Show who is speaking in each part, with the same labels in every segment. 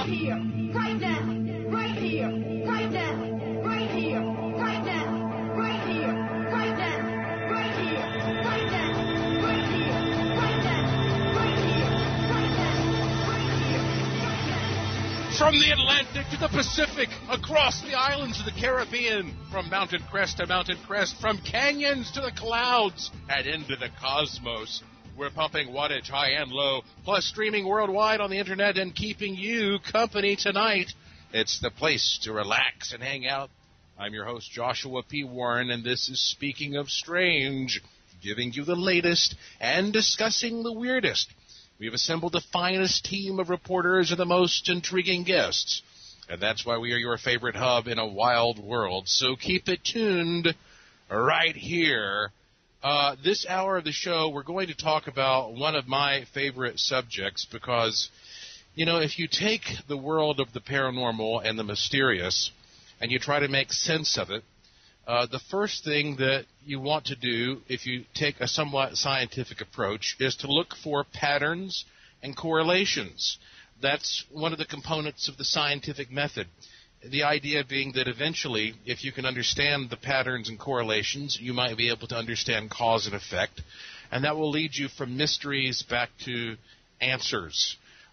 Speaker 1: here, right now, right here, right now, right here, right now, right here, right now, right here, right now, right here, right now, right here, right now, right here.
Speaker 2: From the Atlantic to the Pacific, across the islands of the Caribbean, from mountain crest to mountain crest, from canyons to the clouds, and into the cosmos. We're pumping wattage high and low, plus streaming worldwide on the internet and keeping you company tonight. It's the place to relax and hang out. I'm your host, Joshua P. Warren, and this is Speaking of Strange, giving you the latest and discussing the weirdest. We've assembled the finest team of reporters and the most intriguing guests, and that's why we are your favorite hub in a wild world. So keep it tuned right here. This hour of the show, we're going to talk about one of my favorite subjects because, you know, if you take the world of the paranormal and the mysterious and you try to make sense of it, the first thing that you want to do if you take a somewhat scientific approach is to look for patterns and correlations. That's one of the components of the scientific method. The idea being that eventually, if you can understand the patterns and correlations, you might be able to understand cause and effect, and that will lead you from mysteries back to answers.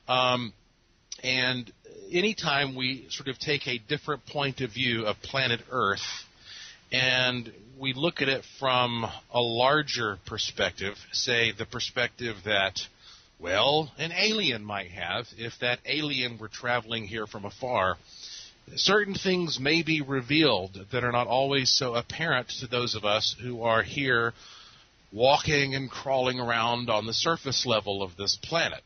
Speaker 2: And anytime we sort of take a different point of view of planet Earth, and we look at it from a larger perspective, say the perspective that, well, an alien might have, if that alien were traveling here from afar, certain things may be revealed that are not always so apparent to those of us who are here walking and crawling around on the surface level of this planet.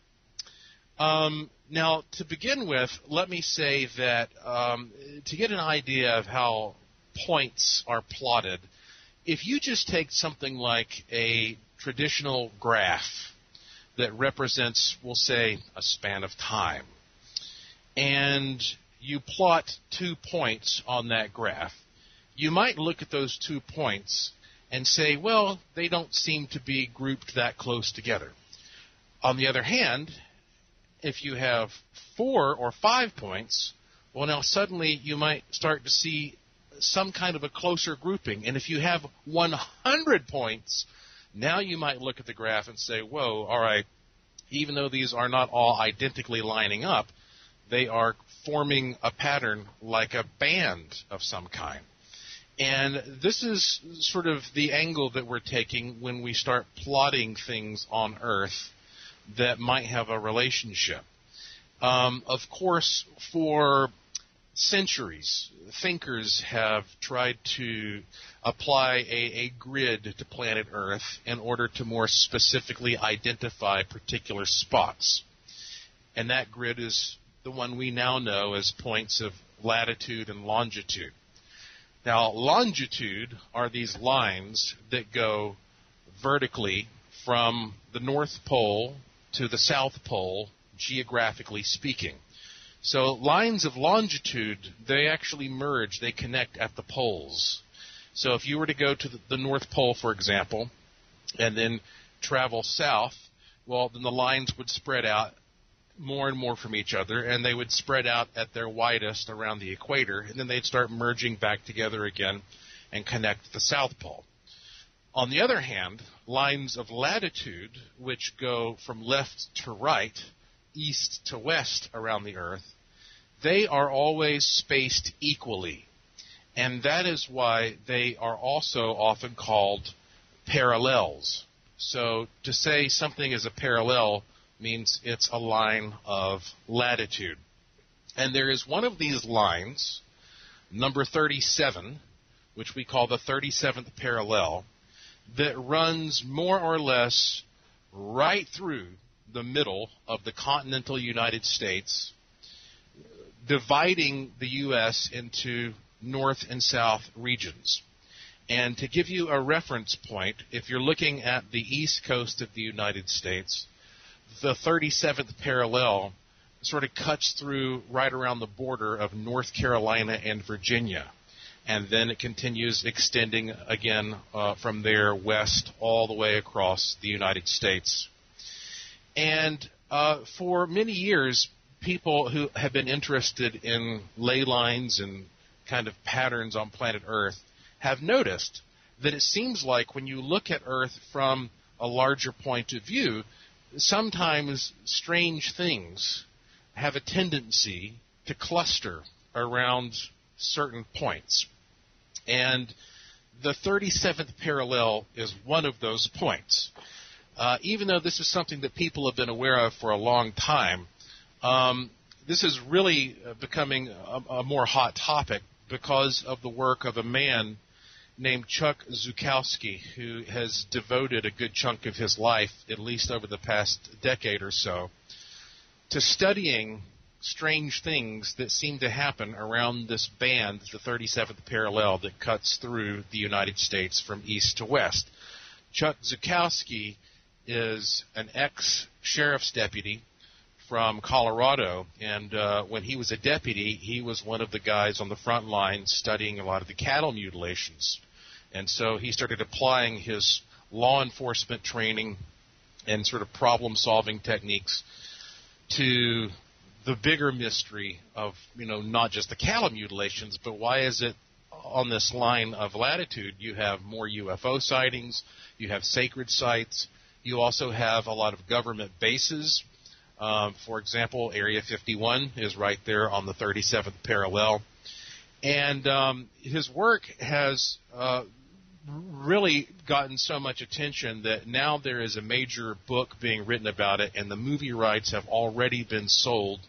Speaker 2: Now, to begin with, let me say that to get an idea of how points are plotted, if you just take something like a traditional graph that represents, we'll say, a span of time, and you plot 2 points on that graph, you might look at those 2 points and say, well, they don't seem to be grouped that close together. On the other hand, if you have 4 or 5 points, well, now suddenly you might start to see some kind of a closer grouping. And if you have 100 points, now you might look at the graph and say, whoa, all right, even though these are not all identically lining up, they are forming a pattern like a band of some kind. And this is sort of the angle that we're taking when we start plotting things on Earth that might have a relationship. Of course, for centuries, thinkers have tried to apply a grid to planet Earth in order to more specifically identify particular spots. And that grid is the one we now know as points of latitude and longitude. Now, longitude are these lines that go vertically from the North Pole to the South Pole, geographically speaking. So lines of longitude, they actually merge, they connect at the poles. So if you were to go to the North Pole, for example, and then travel south, well, then the lines would spread out more and more from each other, and they would spread out at their widest around the equator, and then they'd start merging back together again and connect the South Pole. On the other hand, lines of latitude, which go from left to right, east to west around the Earth, they are always spaced equally. And that is why they are also often called parallels. So to say something is a parallel means it's a line of latitude. And there is one of these lines, number 37, which we call the 37th parallel, that runs more or less right through the middle of the continental United States, dividing the U.S. into north and south regions. And to give you a reference point, if you're looking at the east coast of the United States, the 37th parallel sort of cuts through right around the border of North Carolina and Virginia. And then it continues extending again from there west all the way across the United States. And for many years, people who have been interested in ley lines and kind of patterns on planet Earth have noticed that it seems like when you look at Earth from a larger point of view, sometimes strange things have a tendency to cluster around certain points. And the 37th parallel is one of those points. Even though this is something that people have been aware of for a long time, this is really becoming a more hot topic because of the work of a man named Chuck Zukowski, who has devoted a good chunk of his life, at least over the past decade or so, to studying strange things that seem to happen around this band, the 37th parallel, that cuts through the United States from east to west. Chuck Zukowski is an ex-sheriff's deputy from Colorado, and when he was a deputy, he was one of the guys on the front line studying a lot of the cattle mutilations. And so he started applying his law enforcement training and sort of problem-solving techniques to the bigger mystery of, not just the cattle mutilations, but why is it on this line of latitude you have more UFO sightings, you have sacred sites, you also have a lot of government bases. For example, Area 51 is right there on the 37th parallel. And his work has really gotten so much attention that now there is a major book being written about it, and the movie rights have already been sold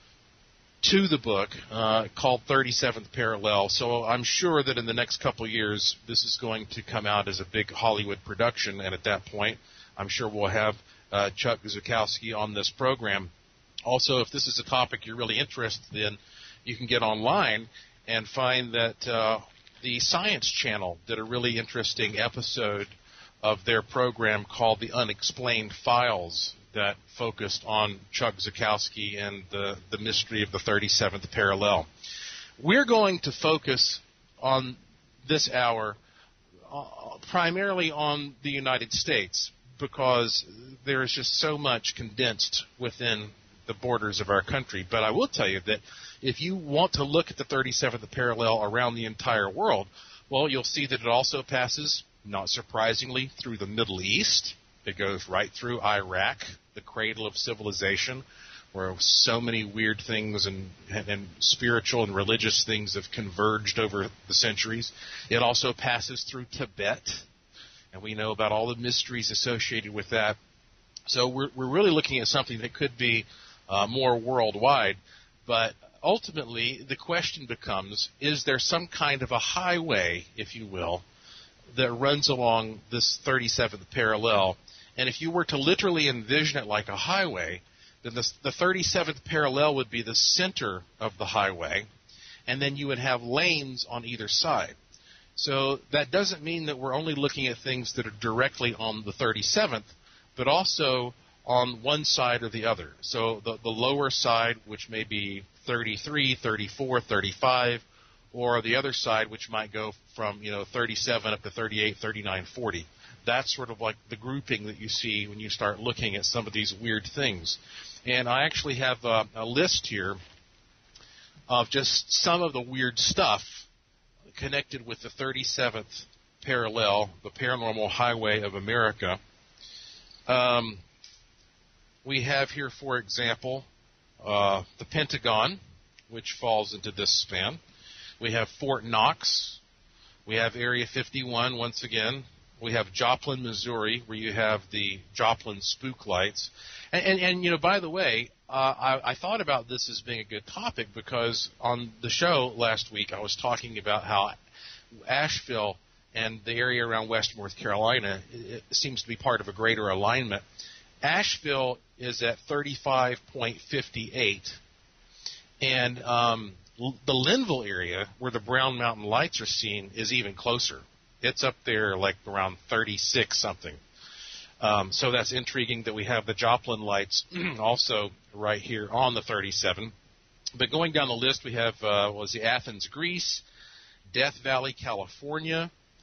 Speaker 2: to the book called 37th Parallel. So I'm sure that in the next couple of years, this is going to come out as a big Hollywood production, and at that point, I'm sure we'll have Chuck Zukowski on this program. Also, if this is a topic you're really interested in, you can get online and find that the Science Channel did a really interesting episode of their program called The Unexplained Files that focused on Chuck Zukowski and the mystery of the 37th parallel. We're going to focus on this hour primarily on the United States because there is just so much condensed within the borders of our country. But I will tell you that if you want to look at the 37th parallel around the entire world, well, you'll see that it also passes, not surprisingly, through the Middle East. It goes right through Iraq, the cradle of civilization, where so many weird things and spiritual and religious things have converged over the centuries. It also passes through Tibet, and we know about all the mysteries associated with that. So we're really looking at something that could be more worldwide, but ultimately the question becomes, is there some kind of a highway, if you will, that runs along this 37th parallel? And if you were to literally envision it like a highway, then the 37th parallel would be the center of the highway, and then you would have lanes on either side. So that doesn't mean that we're only looking at things that are directly on the 37th, but also on one side or the other. So the lower side, which may be 33, 34, 35, or the other side, which might go from 37 up to 38, 39, 40. That's sort of like the grouping that you see when you start looking at some of these weird things. And I actually have a list here of just some of the weird stuff connected with the 37th parallel, the Paranormal Highway of America. We have here, for example, the Pentagon, which falls into this span. We have Fort Knox. We have Area 51, once again. We have Joplin, Missouri, where you have the Joplin spook lights. And by the way, I thought about this as being a good topic because on the show last week I was talking about how Asheville and the area around West North Carolina it seems to be part of a greater alignment. Asheville is at 35.58, and the Linville area, where the Brown Mountain Lights are seen, is even closer. It's up there like around 36-something. So that's intriguing that we have the Joplin lights also right here on the 37. But going down the list, we have Athens, Greece, Death Valley, California,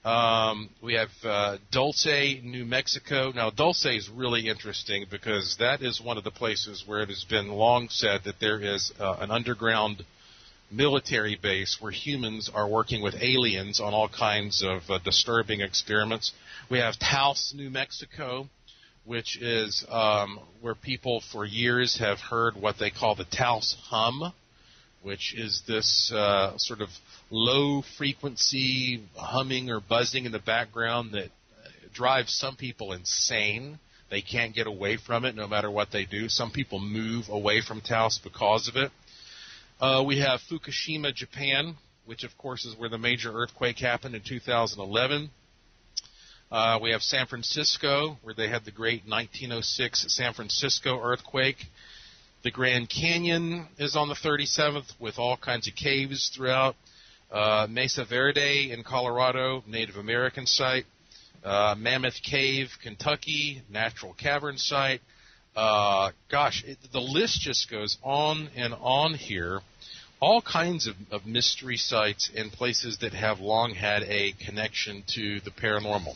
Speaker 2: We have Dulce, New Mexico. Now, Dulce is really interesting because that is one of the places where it has been long said that there is an underground military base where humans are working with aliens on all kinds of disturbing experiments. We have Taos, New Mexico, which is where people for years have heard what they call the Taos hum, which is this sort of low-frequency humming or buzzing in the background that drives some people insane. They can't get away from it no matter what they do. Some people move away from Taos because of it. We have Fukushima, Japan, which, of course, is where the major earthquake happened in 2011. We have San Francisco, where they had the great 1906 San Francisco earthquake. The Grand Canyon is on the 37th with all kinds of caves throughout. Mesa Verde in Colorado, Native American site. Mammoth Cave, Kentucky, natural cavern site. The list just goes on and on here. All kinds of mystery sites and places that have long had a connection to the paranormal.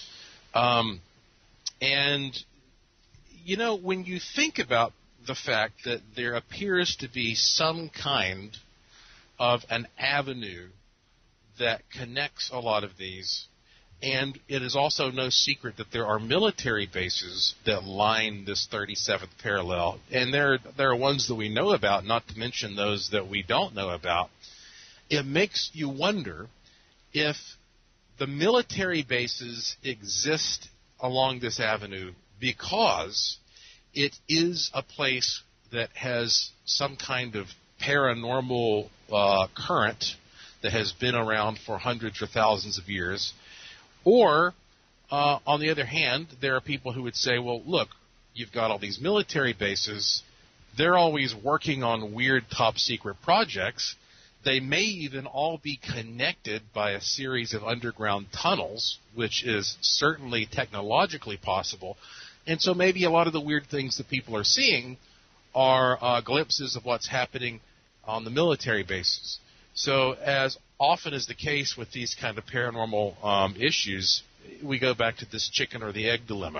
Speaker 2: And, you know, when you think about the fact that there appears to be some kind of an avenue that connects a lot of these, and it is also no secret that there are military bases that line this 37th parallel, and there are ones that we know about, not to mention those that we don't know about. It makes you wonder if the military bases exist along this avenue because it is a place that has some kind of paranormal current that has been around for hundreds or thousands of years. Or, on the other hand, there are people who would say, well, look, you've got all these military bases. They're always working on weird top-secret projects. They may even all be connected by a series of underground tunnels, which is certainly technologically possible. And so maybe a lot of the weird things that people are seeing are glimpses of what's happening on the military bases. So as often is the case with these kind of paranormal issues, we go back to this chicken or the egg dilemma.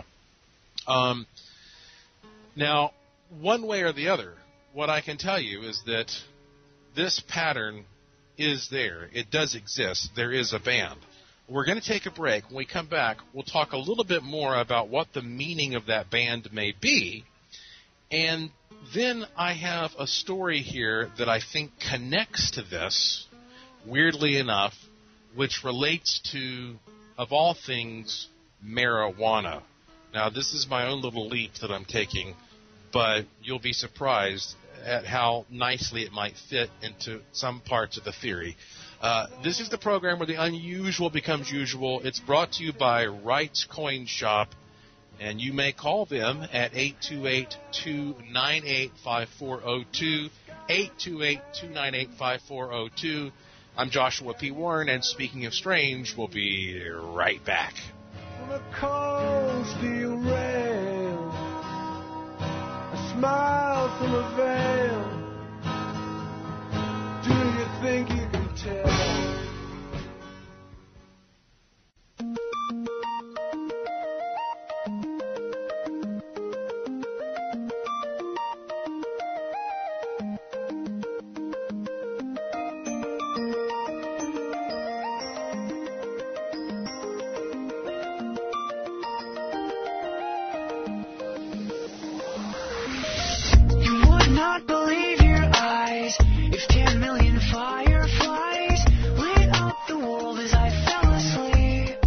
Speaker 2: Now, one way or the other, what I can tell you is that this pattern is there. It does exist. There is a band. We're going to take a break. When we come back, we'll talk a little bit more about what the meaning of that band may be. And then I have a story here that I think connects to this, weirdly enough, which relates to, of all things, marijuana. Now, this is my own little leap that I'm taking, but you'll be surprised at how nicely it might fit into some parts of the theory. This is the program where the unusual becomes usual. It's brought to you by Wright's Coin Shop, and you may call them at 828-298-5402, 828-298-5402. I'm Joshua P. Warren, and speaking of strange, we'll be right back.
Speaker 3: On a cold steel rail, a smile from a veil. Do you think you can tell?
Speaker 4: Not believe your eyes if 10 million fireflies lit up the world as I fell asleep.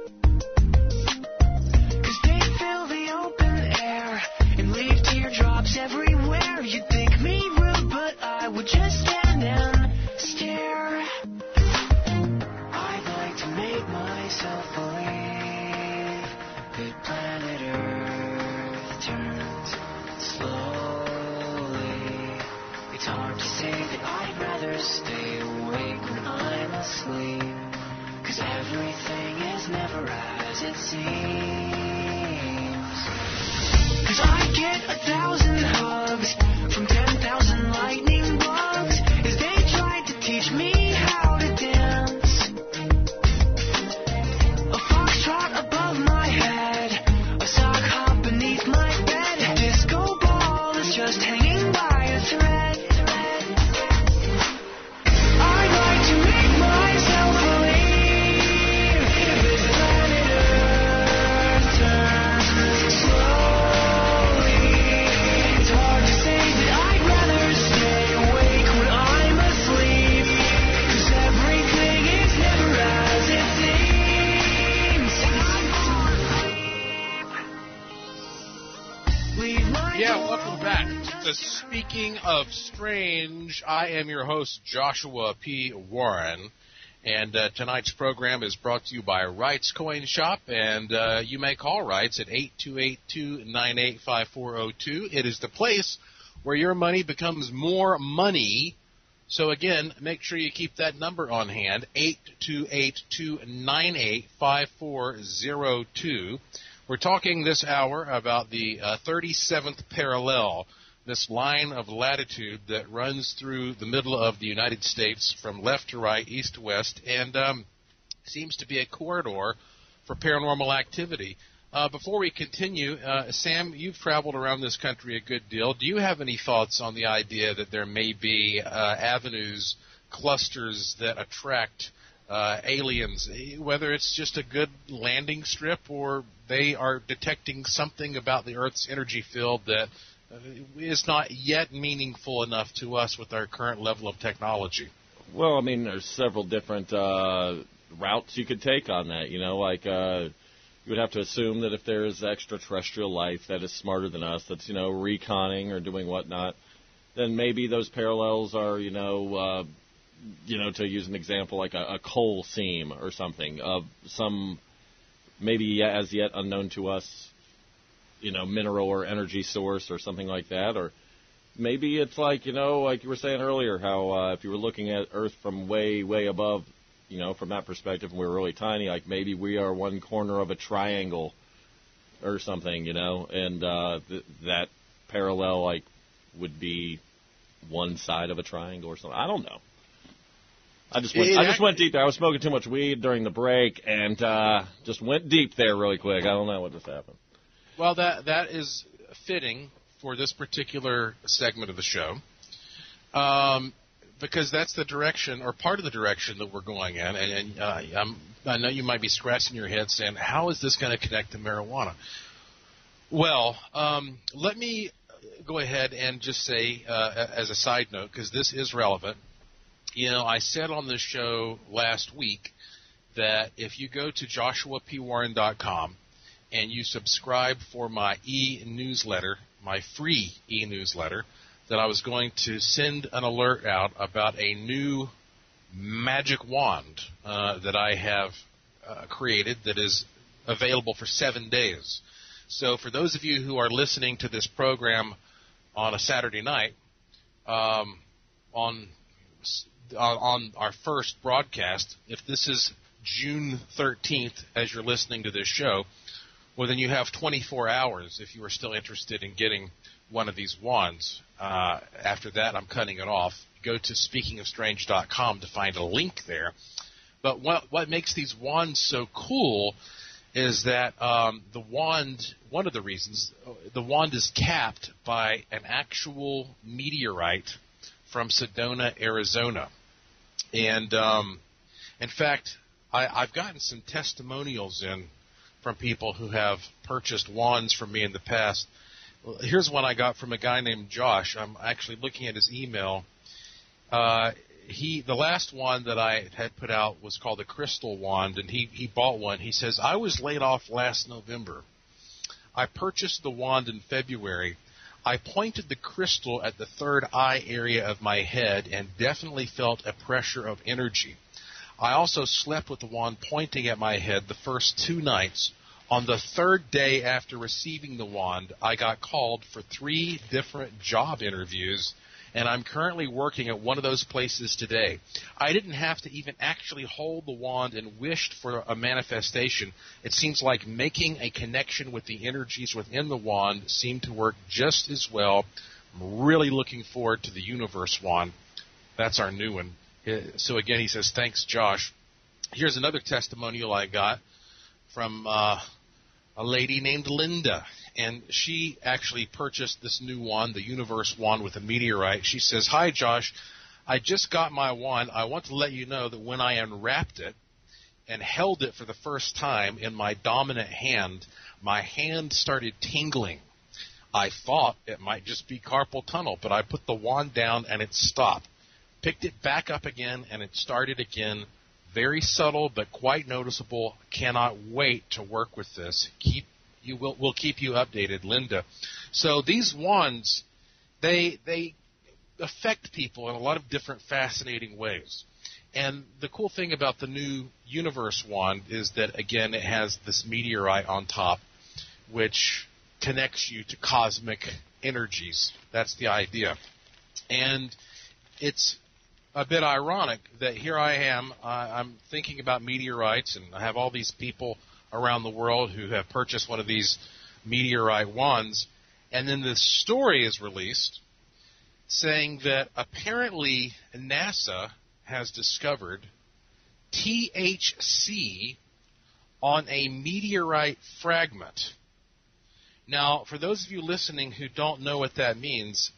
Speaker 4: 'Cause they fill the open air and leave teardrops everywhere. You'd think me rude, but I would just stand and stare. I'd like to make myself believe that planet Earth turns slow. It's hard to say that I'd rather stay awake when I'm asleep, 'cause everything is never as it seems. 'Cause I get 1,000 hugs from 10,000 lightning bugs as they tried to teach me how to dance. threat. I'd like to make myself believe this planet Earth turns slowly. It's hard to say that I'd rather stay awake when I'm asleep, 'cause everything is never as it seems. Leave my
Speaker 2: Yeah,
Speaker 4: door
Speaker 2: welcome back
Speaker 4: open
Speaker 2: to
Speaker 4: just
Speaker 2: Speaking of Strange. I am your host, Joshua P. Warren, and tonight's program is brought to you by Wright's Coin Shop, and you may call Wright's at 828-298-5402. It is the place where your money becomes more money. So again, make sure you keep that number on hand, 828-298-5402. We're talking this hour about the 37th parallel, this line of latitude that runs through the middle of the United States from left to right, east to west, and seems to be a corridor for paranormal activity. Before we continue, Sam, you've traveled around this country a good deal. Do you have any thoughts on the idea that there may be avenues, clusters that attract aliens, whether it's just a good landing strip or they are detecting something about the Earth's energy field that is not yet meaningful enough to us with our current level of technology?
Speaker 5: Well, I mean, there's several different routes you could take on that. You know, like you would have to assume that if there's extraterrestrial life that is smarter than us, that's, you know, reconning or doing whatnot, then maybe those parallels are, to use an example, like a coal seam or something of some maybe as yet unknown to us, mineral or energy source or something like that. Or maybe it's like, like you were saying earlier, how if you were looking at Earth from way, way above, from that perspective, and we were really tiny, like maybe we are one corner of a triangle or something, and that parallel, like, would be one side of a triangle or something. I don't know. I just went deep there. I was smoking too much weed during the break and just went deep there really quick. I don't know what just happened.
Speaker 2: Well, that is fitting for this particular segment of the show, because that's the direction or part of the direction that we're going in. And I know you might be scratching your head saying, how is this going to connect to marijuana? Well, let me go ahead and just say, as a side note, because this is relevant, I said on this show last week that if you go to joshuapwarren.com and you subscribe for my e-newsletter, my free e-newsletter, that I was going to send an alert out about a new magic wand that I have created that is available for 7 days. So for those of you who are listening to this program on a Saturday night, on our first broadcast, if this is June 13th as you're listening to this show, well, then you have 24 hours if you are still interested in getting one of these wands. After that, I'm cutting it off. Go to speakingofstrange.com to find a link there. But what makes these wands so cool is that the wand, one of the reasons, the wand is capped by an actual meteorite from Sedona, Arizona. And, in fact, I've gotten some testimonials in from people who have purchased wands from me in the past. Here's one I got from a guy named Josh. I'm actually looking at his email. The last wand that I had put out was called a crystal wand, and he bought one. He says, I was laid off last November. I purchased the wand in February. I pointed the crystal at the third eye area of my head and definitely felt a pressure of energy. I also slept with the wand pointing at my head the first 2 nights. On the third day after receiving the wand, I got called for 3 different job interviews, and I'm currently working at one of those places today. I didn't have to even actually hold the wand and wished for a manifestation. It seems like making a connection with the energies within the wand seemed to work just as well. I'm really looking forward to the Universe wand. That's our new one. So again, he says, thanks, Josh. Here's another testimonial I got from a lady named Linda. and she actually purchased this new wand, the Universe wand with a meteorite. She says, "Hi, Josh. I just got my wand. I want to let you know that when I unwrapped it and held it for the first time in my dominant hand, my hand started tingling. I thought it might just be carpal tunnel, but I put the wand down and it stopped. Picked it back up again and it started again. Very subtle but quite noticeable. Cannot wait to work with this. We'll keep you updated, Linda." So these wands, they affect people in a lot of different fascinating ways. And the cool thing about the new Universe wand is that, again, it has this meteorite on top, which connects you to cosmic energies. That's the idea. And it's a bit ironic that here I am, I'm thinking about meteorites, and I have all these people around the world who have purchased one of these meteorite wands, and then this story is released saying that apparently NASA has discovered THC on a meteorite fragment. Now, for those of you listening who don't know what that means,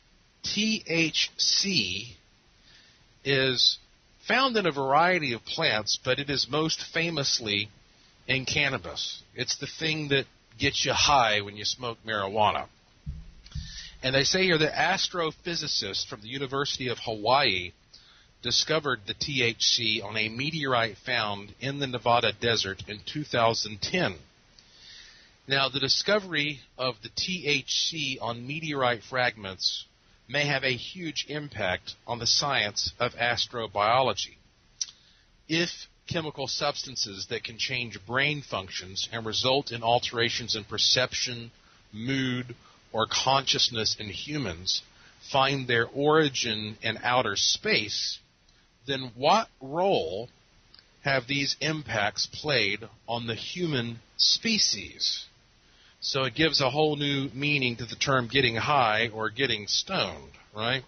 Speaker 2: THC is found in a variety of plants, but it is most famously in cannabis. It's the thing that gets you high when you smoke marijuana. And they say here that astrophysicists from the University of Hawaii discovered the THC on a meteorite found in the Nevada desert in 2010. Now, the discovery of the THC on meteorite fragments may have a huge impact on the science of astrobiology. If chemical substances that can change brain functions and result in alterations in perception, mood, or consciousness in humans find their origin in outer space, then what role have these impacts played on the human species? So it gives a whole new meaning to the term getting high or getting stoned, right?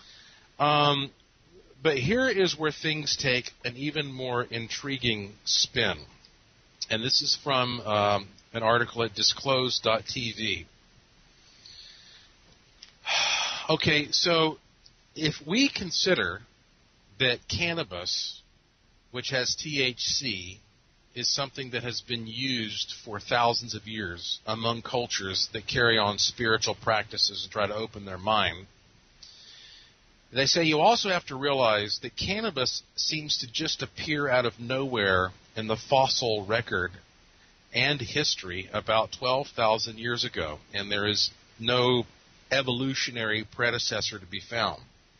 Speaker 2: But here is where things take an even more intriguing spin. And this is from an article at disclosed.tv. Okay, so if we consider that cannabis, which has THC, is something that has been used for thousands of years among cultures that carry on spiritual practices and try to open their mind, they say you also have to realize that cannabis seems to just appear out of nowhere in the fossil record and history about 12,000 years ago, and there is no evolutionary predecessor to be found.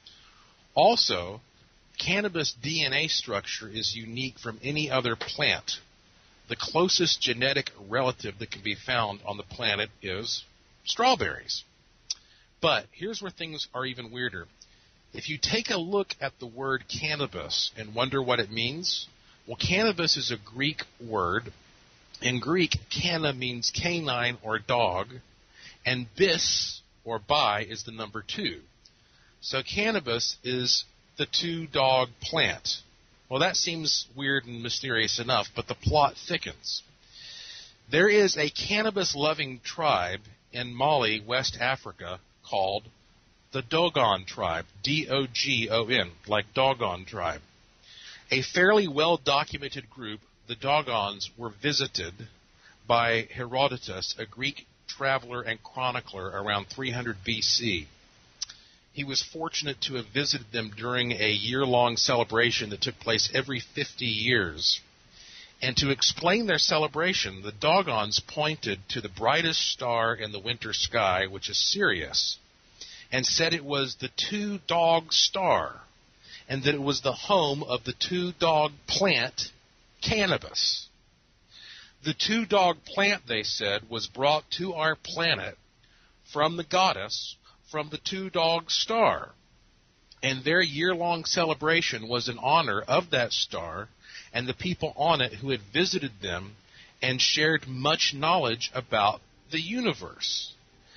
Speaker 2: Also, cannabis DNA structure is unique from any other plant. The closest genetic relative that can be found on the planet is strawberries. But here's where things are even weirder. If you take a look at the word cannabis and wonder what it means, well, cannabis is a Greek word. In Greek, canna means canine or dog, and bis or bi is the number 2. So cannabis is the 2-dog plant. Well, that seems weird and mysterious enough, but the plot thickens. There is a cannabis-loving tribe in Mali, West Africa, called the Dogon tribe, D-O-G-O-N, like Dogon tribe. A fairly well-documented group, the Dogons, were visited by Herodotus, a Greek traveler and chronicler around 300 BC. He was fortunate to have visited them during a year-long celebration that took place every 50 years. And to explain their celebration, the Dogons pointed to the brightest star in the winter sky, which is Sirius, and said it was the 2-dog star, and that it was the home of the 2-dog plant, cannabis. The 2-dog plant, they said, was brought to our planet from the goddess, from the 2-dog star. And their year-long celebration was in honor of that star and the people on it who had visited them and shared much knowledge about the universe.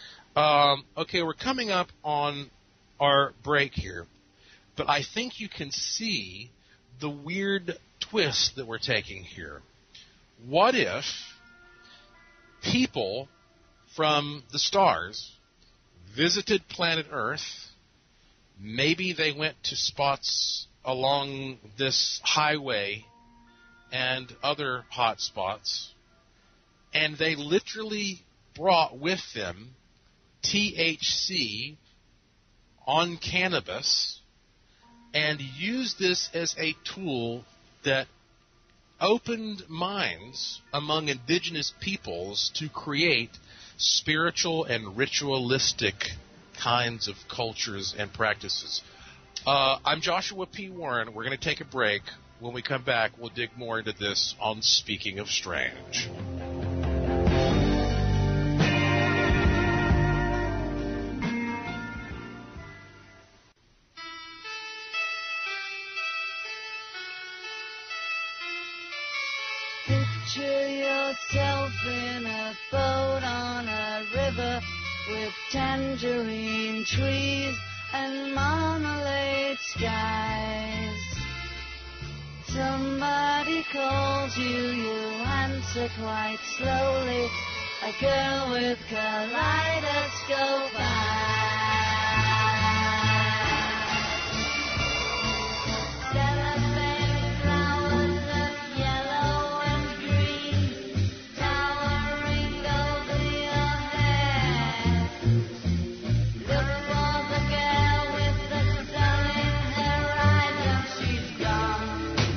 Speaker 2: Okay, we're coming up on our break here, but I think you can see the weird twist that we're taking here. What if people from the stars, visited planet Earth. Maybe they went to spots along this highway and other hot spots, and they literally brought with them THC on cannabis and used this as a tool that opened minds among indigenous peoples to create spiritual and ritualistic kinds of cultures and practices. I'm Joshua P. Warren. We're going to take a break. When we come back, we'll dig more into this on Speaking of Strange.
Speaker 6: Picture yourself in a boat on a river with tangerine trees and marmalade skies. Somebody calls you, you answer quite slowly. A girl with kaleidoscope eyes. Cellophane flowers of yellow and green towering over your head. Look for the girl with the sun in her eyes and she's gone.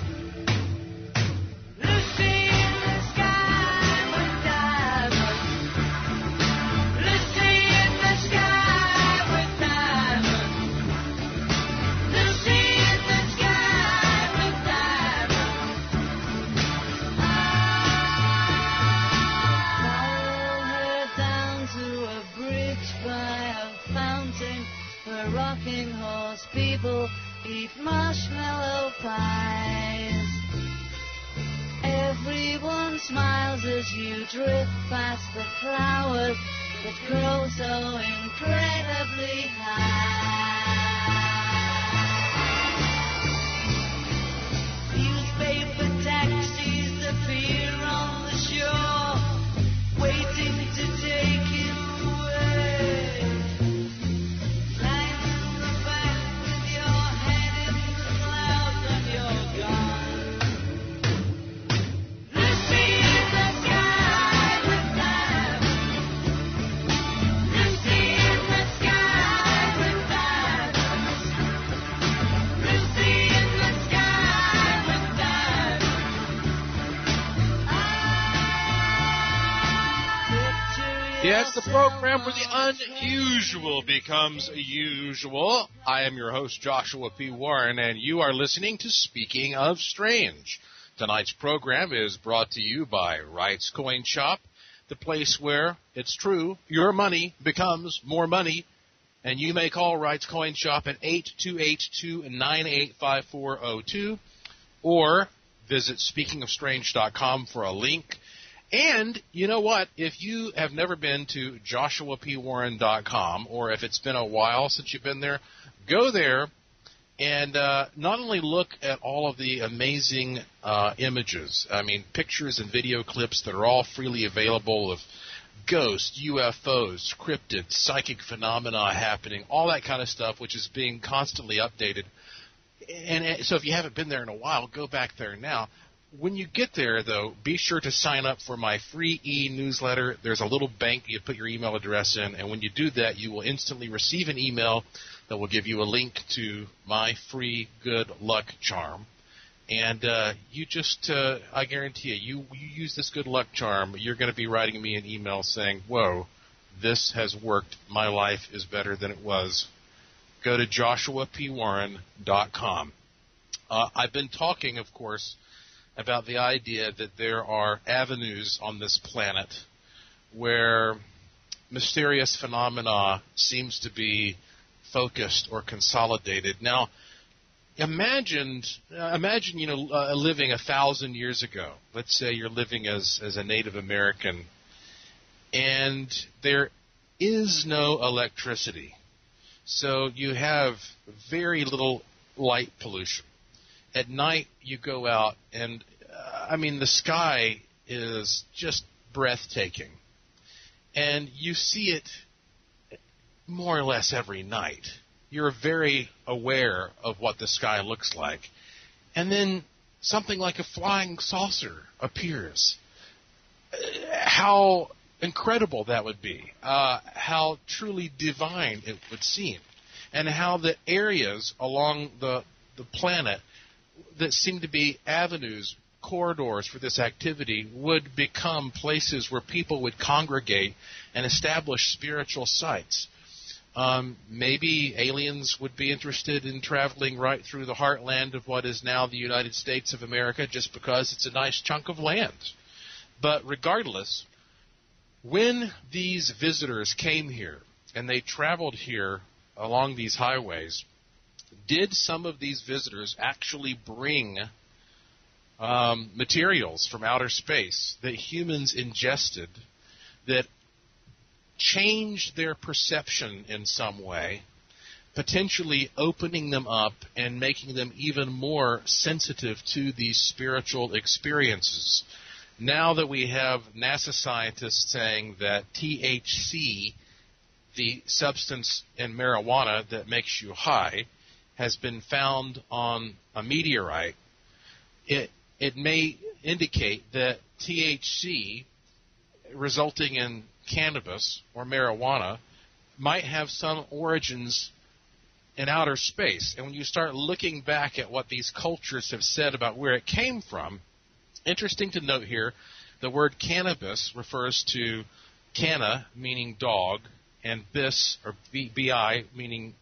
Speaker 6: Lucy in the sky with diamonds. Lucy in the sky with diamonds. Lucy in the sky with diamonds. Follow her down to a bridge by a fountain where rocking horse people eat marshmallow pies. Everyone smiles as you drift past the flowers that grow so incredibly high. Newspaper taxis appear on the shore, waiting to take you away. Flying through the back with your head in the clouds and you're gone. Lucy in the sky with diamonds. Lucy in the sky with diamonds. Lucy in the sky with diamonds.
Speaker 2: Yeah, it's the program where the unusual becomes usual. I am your host, Joshua P. Warren, and you are listening to Speaking of Strange. Tonight's program is brought to you by Wright's Coin Shop, the place where, it's true, your money becomes more money, and you may call Wright's Coin Shop at 828-298-5402, or visit speakingofstrange.com for a link. And you know what? If you have never been to joshuapwarren.com, or if it's been a while since you've been there, go there and not only look at all of the amazing images, I mean pictures and video clips that are all freely available of ghosts, UFOs, cryptids, psychic phenomena happening, all that kind of stuff, which is being constantly updated. And so if you haven't been there in a while, go back there now. When you get there, though, be sure to sign up for my free e-newsletter. There's a little bank you put your email address in, and when you do that, you will instantly receive an email that will give you a link to my free good luck charm. And you just, I guarantee you use this good luck charm, you're going to be writing me an email saying, whoa, this has worked. My life is better than it was. Go to joshuapwarren.com. I've been talking, of course, about the idea that there are avenues on this planet where mysterious phenomena seems to be focused or consolidated. Now, imagine living 1,000 years ago. Let's say you're living as a Native American, and there is no electricity. So you have very little light pollution. At night, you go out, and the sky is just breathtaking. and you see it more or less every night. You're very aware of what the sky looks like. And then something like a flying saucer appears. How incredible that would be. How truly divine it would seem. And how the areas along the planet that seem to be avenues, corridors for this activity would become places where people would congregate and establish spiritual sites. Maybe aliens would be interested in traveling right through the heartland of what is now the United States of America just because it's a nice chunk of land. But regardless, when these visitors came here and they traveled here along these highways, did some of these visitors actually bring materials from outer space that humans ingested that changed their perception in some way, potentially opening them up and making them even more sensitive to these spiritual experiences? Now that we have NASA scientists saying that THC, the substance in marijuana that makes you high, has been found on a meteorite, it may indicate that THC resulting in cannabis or marijuana might have some origins in outer space. And when you start looking back at what these cultures have said about where it came from, interesting to note here, the word cannabis refers to canna, meaning dog, and bis, or bi, meaning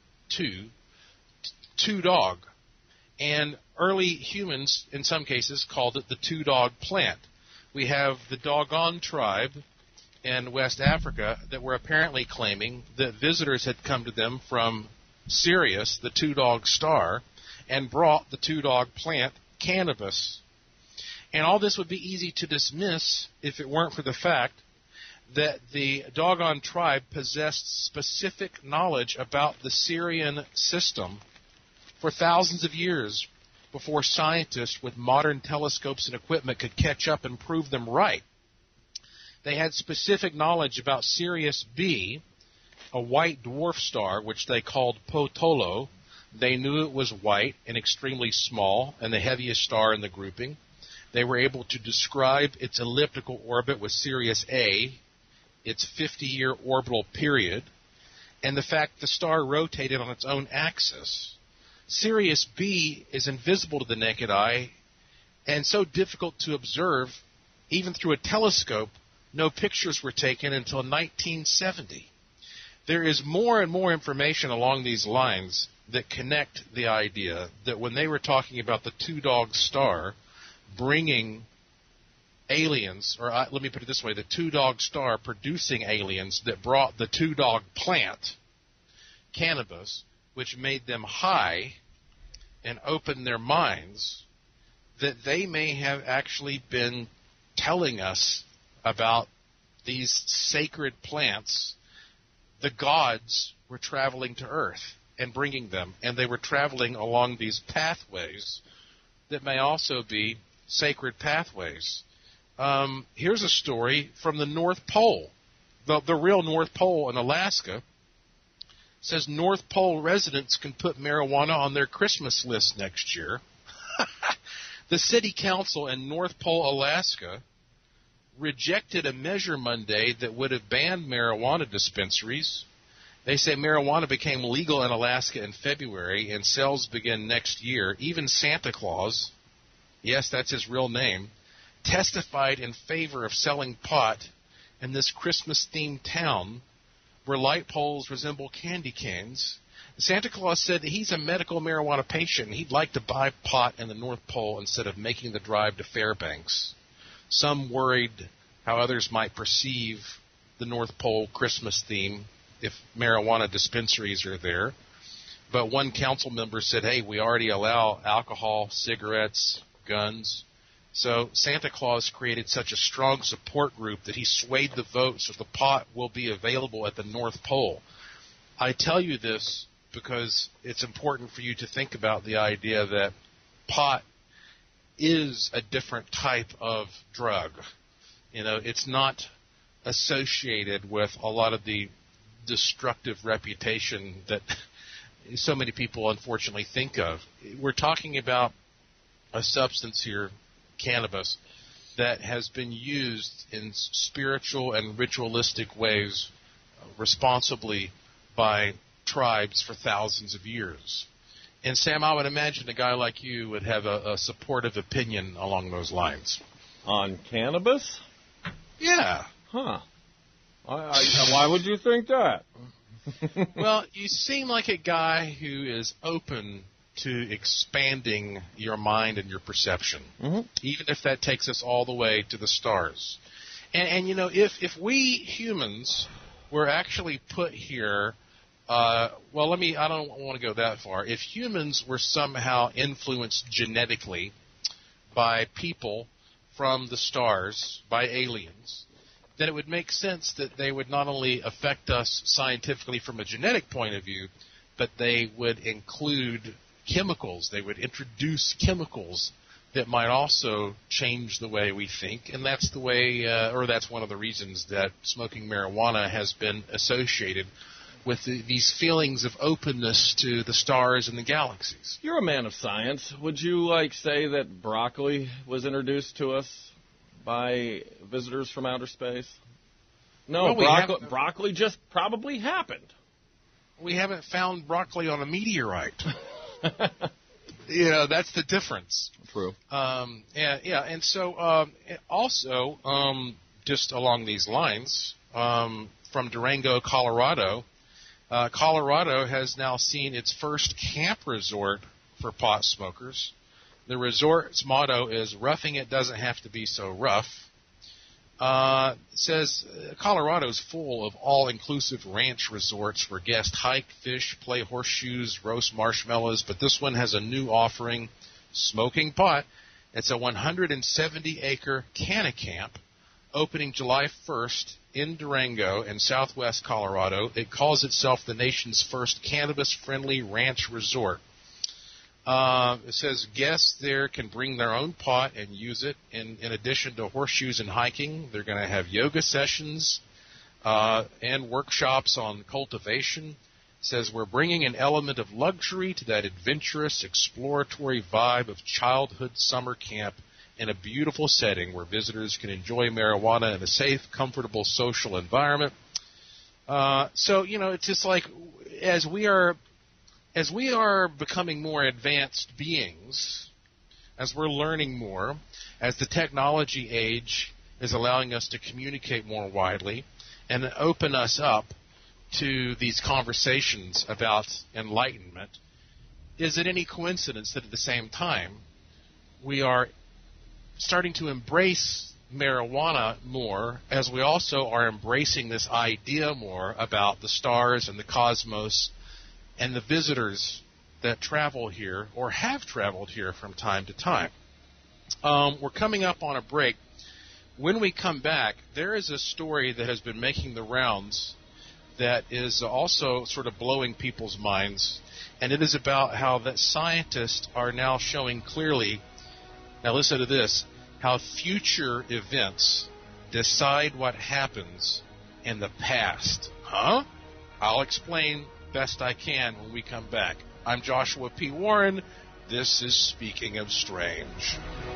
Speaker 2: two dog. And early humans, in some cases, called it the two-dog plant. We have the Dogon tribe in West Africa that were apparently claiming that visitors had come to them from Sirius, the two-dog star, and brought the two-dog plant cannabis. And all this would be easy to dismiss if it weren't for the fact that the Dogon tribe possessed specific knowledge about the Sirian system for thousands of years before scientists with modern telescopes and equipment could catch up and prove them right. They had specific knowledge about Sirius B, a white dwarf star, which they called Potolo. They knew it was white and extremely small and the heaviest star in the grouping. They were able to describe its elliptical orbit with Sirius A, its 50-year orbital period, and the fact the star rotated on its own axis. Sirius B is invisible to the naked eye and so difficult to observe, even through a telescope, no pictures were taken until 1970. There is more and more information along these lines that connect the idea that when they were talking about the two-dog star bringing aliens, or let me put it this way, the two-dog star producing aliens that brought the two-dog plant, cannabis, which made them high and opened their minds, that they may have actually been telling us about these sacred plants. The gods were traveling to Earth and bringing them, and they were traveling along these pathways that may also be sacred pathways. Here's a story from the North Pole. The real North Pole in Alaska says North Pole residents can put marijuana on their Christmas list next year. The city council in North Pole, Alaska, rejected a measure Monday that would have banned marijuana dispensaries. They say marijuana became legal in Alaska in February, and sales begin next year. Even Santa Claus, yes, that's his real name, testified in favor of selling pot in this Christmas-themed town where light poles resemble candy canes. Santa Claus said that he's a medical marijuana patient and he'd like to buy pot in the North Pole instead of making the drive to Fairbanks. Some worried how others might perceive the North Pole Christmas theme if marijuana dispensaries are there. But one council member said, hey, we already allow alcohol, cigarettes, guns. So Santa Claus created such a strong support group that he swayed the vote so the pot will be available at the North Pole. I tell you this because it's important for you to think about the idea that pot is a different type of drug. You know, it's not associated with a lot of the destructive reputation that so many people unfortunately think of. We're talking about a substance here, cannabis, that has been used in spiritual and ritualistic ways responsibly by tribes for thousands of years. And Sam, I would imagine a guy like you would have a supportive opinion along those lines.
Speaker 5: On cannabis?
Speaker 2: Yeah.
Speaker 5: Huh. Why would you think that?
Speaker 2: Well, you seem like a guy who is open to expanding your mind and your perception, even if that takes us all the way to the stars. And you know, if we humans were actually put here, I don't want to go that far. If humans were somehow influenced genetically by people from the stars, by aliens, then it would make sense that they would not only affect us scientifically from a genetic point of view, but they would include chemicals. They would introduce chemicals that might also change the way we think, and that's the way, or that's one of the reasons that smoking marijuana has been associated with these feelings of openness to the stars and the galaxies.
Speaker 5: You're a man of science. Would you say that broccoli was introduced to us by visitors from outer space? No,
Speaker 2: well,
Speaker 5: broccoli just probably happened.
Speaker 2: We haven't found broccoli on a meteorite. That's the difference.
Speaker 5: True.
Speaker 2: And so also, just along these lines, from Durango, Colorado, Colorado has now seen its first camp resort for pot smokers. The resort's motto is, "Roughing it doesn't have to be so rough." It says Colorado's full of all-inclusive ranch resorts where guests hike, fish, play horseshoes, roast marshmallows, but this one has a new offering, smoking pot. It's a 170-acre canna camp opening July 1st in Durango in southwest Colorado. It calls itself the nation's first cannabis-friendly ranch resort. It says guests there can bring their own pot and use it. In addition to horseshoes and hiking, they're going to have yoga sessions and workshops on cultivation. It says we're bringing an element of luxury to that adventurous, exploratory vibe of childhood summer camp in a beautiful setting where visitors can enjoy marijuana in a safe, comfortable, social environment. So, it's just like as we are becoming more advanced beings, as we're learning more, as the technology age is allowing us to communicate more widely and open us up to these conversations about enlightenment, is it any coincidence that at the same time we are starting to embrace marijuana more, as we also are embracing this idea more about the stars and the cosmos and the visitors that travel here or have traveled here from time to time. We're coming up on a break. When we come back, there is a story that has been making the rounds that is also sort of blowing people's minds, and it is about how that scientists are now showing clearly, now listen to this, how future events decide what happens in the past. Huh? I'll explain best I can when we come back. I'm Joshua P. Warren. This is Speaking of Strange.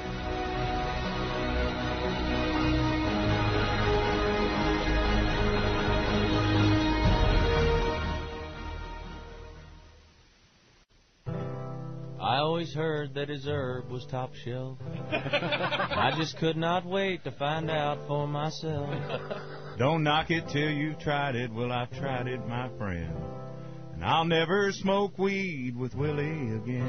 Speaker 7: I always heard that his herb was top shelf. I just could not wait to find out for myself.
Speaker 8: Don't knock it till you've tried it. Well, I've tried it, my friend. And I'll never smoke weed with Willie again.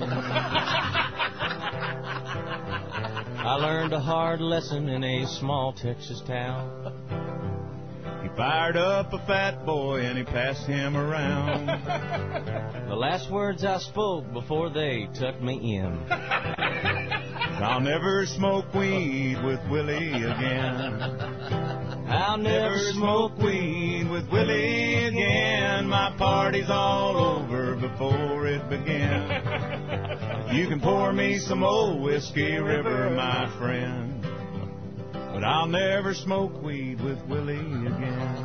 Speaker 7: I learned a hard lesson in a small Texas town.
Speaker 8: He fired up a fat boy and he passed him around.
Speaker 7: The last words I spoke before they tucked me in.
Speaker 8: I'll never smoke weed with Willie again.
Speaker 7: I'll never smoke
Speaker 8: weed with Willie again. My party's all over before it began. You can pour me some old Whiskey River, my friend. but I'll never smoke weed with Willie again.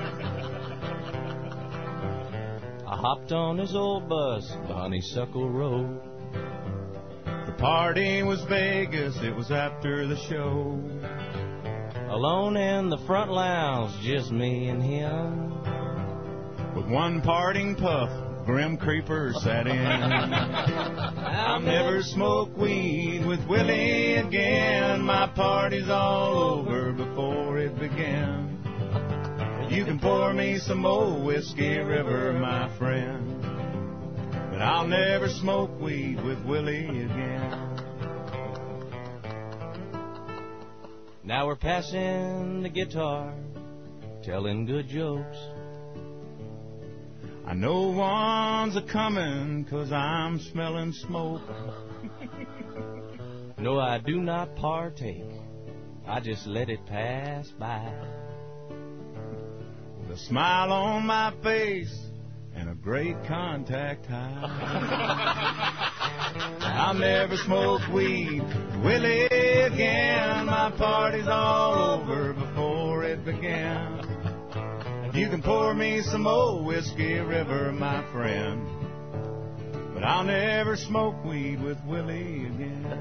Speaker 7: I hopped on his old bus, the Honeysuckle Road.
Speaker 8: The party was Vegas, it was after the show.
Speaker 7: Alone in the front lounge, just me and him.
Speaker 8: With one parting puff, Grim Creeper sat in. I'll never smoke weed with Willie again. My party's all over before it began. You can pour me some old Whiskey River, my friend, but I'll never smoke weed with Willie again.
Speaker 7: Now we're passing the guitar, telling good jokes.
Speaker 8: I know one's a-comin' 'cause I'm smelling smoke.
Speaker 7: No, I do not partake. I just let it pass by.
Speaker 8: With a smile on my face and a great contact high. I'll never smoke weed with Willie again. My party's all over before it began. You can pour me some old Whiskey River, my friend, but I'll never smoke weed with Willie again.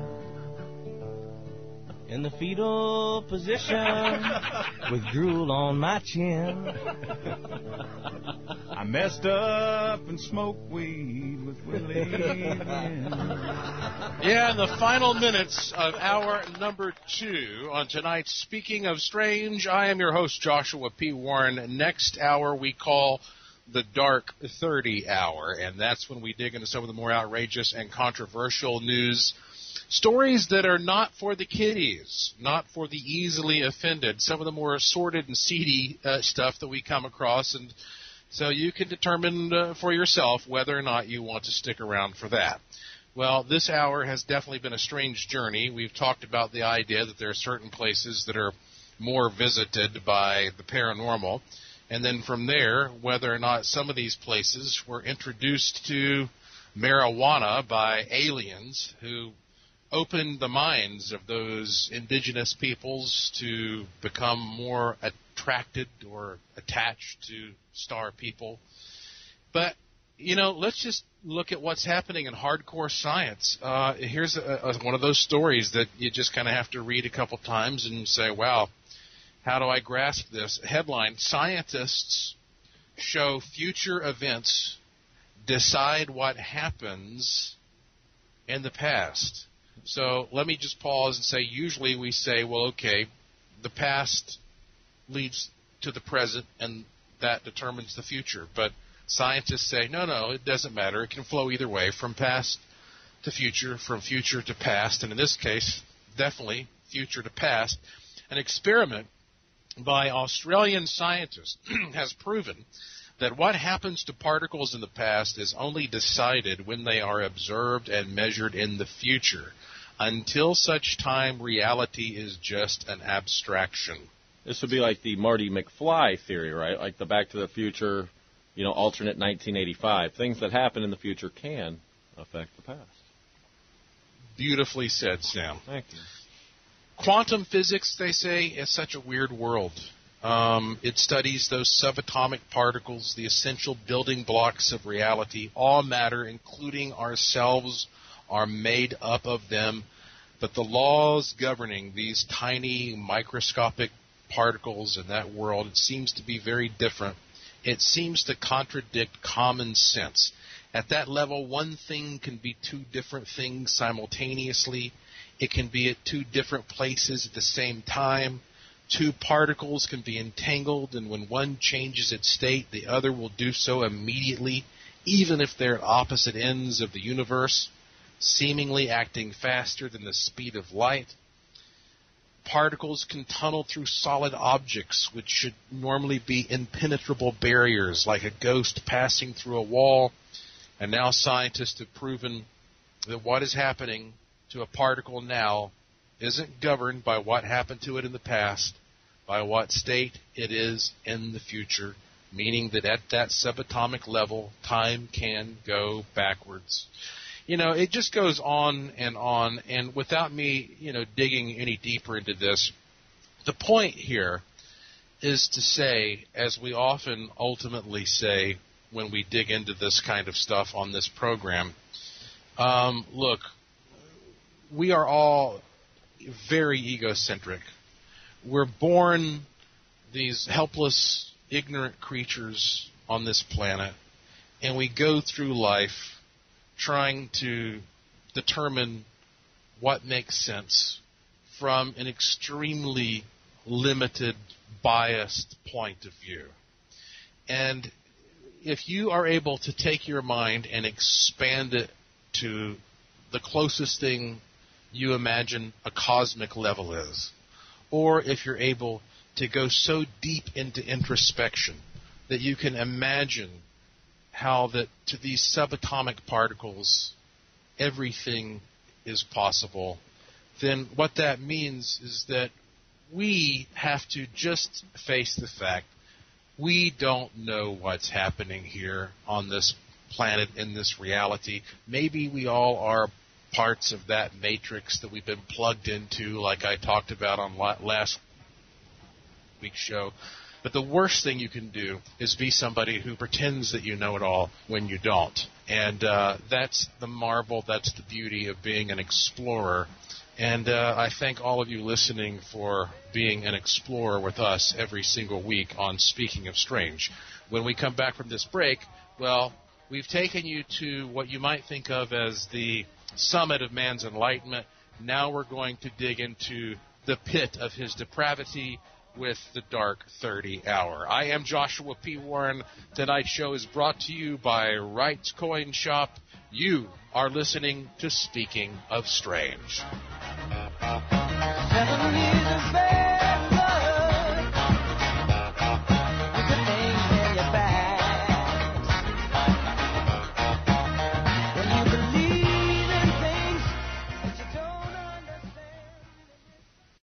Speaker 7: In the fetal position, with drool on my chin.
Speaker 8: I messed up and smoked weed with Willie again.
Speaker 2: Yeah, in the final minutes of hour number 2 on tonight's Speaking of Strange, I am your host, Joshua P. Warren. Next hour we call the Dark 30 Hour, and that's when we dig into some of the more outrageous and controversial news. Stories that are not for the kiddies, not for the easily offended, some of the more sordid and seedy stuff that we come across, and so you can determine for yourself whether or not you want to stick around for that. Well, this hour has definitely been a strange journey. We've talked about the idea that there are certain places that are more visited by the paranormal, and then from there, whether or not some of these places were introduced to marijuana by aliens who opened the minds of those indigenous peoples to become more attracted or attached to star people. But, you know, let's just look at what's happening in hardcore science. Here's one of those stories that you just kind of have to read a couple times and say, wow, how do I grasp this? Headline, scientists show future events decide what happens in the past. So let me just pause and say, usually we say, well, okay, the past leads to the present, and that determines the future. But scientists say, no, it doesn't matter. It can flow either way, from past to future, from future to past, and in this case, definitely future to past. An experiment by Australian scientists has proven that what happens to particles in the past is only decided when they are observed and measured in the future. Until such time, reality is just an abstraction.
Speaker 5: This would be like the Marty McFly theory, right? Like the Back to the Future, alternate 1985. Things that happen in the future can affect the past.
Speaker 2: Beautifully said, Sam.
Speaker 5: Thank you.
Speaker 2: Quantum physics, they say, is such a weird world. It studies those subatomic particles, the essential building blocks of reality. All matter, including ourselves, are made up of them. But the laws governing these tiny microscopic particles in that world, it seems to be very different. It seems to contradict common sense. At that level, one thing can be two different things simultaneously. It can be at two different places at the same time. Two particles can be entangled, and when one changes its state, the other will do so immediately, even if they're at opposite ends of the universe, seemingly acting faster than the speed of light. Particles can tunnel through solid objects, which should normally be impenetrable barriers, like a ghost passing through a wall. And now scientists have proven that what is happening to a particle now isn't governed by what happened to it in the past, by what state it is in the future, meaning that at that subatomic level, time can go backwards. It just goes on, and without me, digging any deeper into this, The point here is to say, as we often ultimately say when we dig into this kind of stuff on this program, look, we are all very egocentric. We're born these helpless, ignorant creatures on this planet, and we go through life trying to determine what makes sense from an extremely limited, biased point of view. And if you are able to take your mind and expand it to the closest thing you imagine a cosmic level is, or if you're able to go so deep into introspection that you can imagine how that to these subatomic particles everything is possible, then what that means is that we have to just face the fact we don't know what's happening here on this planet, in this reality. Maybe we all are parts of that matrix that we've been plugged into, like I talked about on last week's show. But the worst thing you can do is be somebody who pretends that you know it all when you don't. And that's the marvel, that's the beauty of being an explorer. And I thank all of you listening for being an explorer with us every single week on Speaking of Strange. When we come back from this break, well, we've taken you to what you might think of as the summit of man's enlightenment. Now we're going to dig into the pit of his depravity with the Dark 30 Hour. I am Joshua P. Warren. Tonight's show is brought to you by Wright's Coin Shop. You are listening to Speaking of Strange.
Speaker 3: 7 years of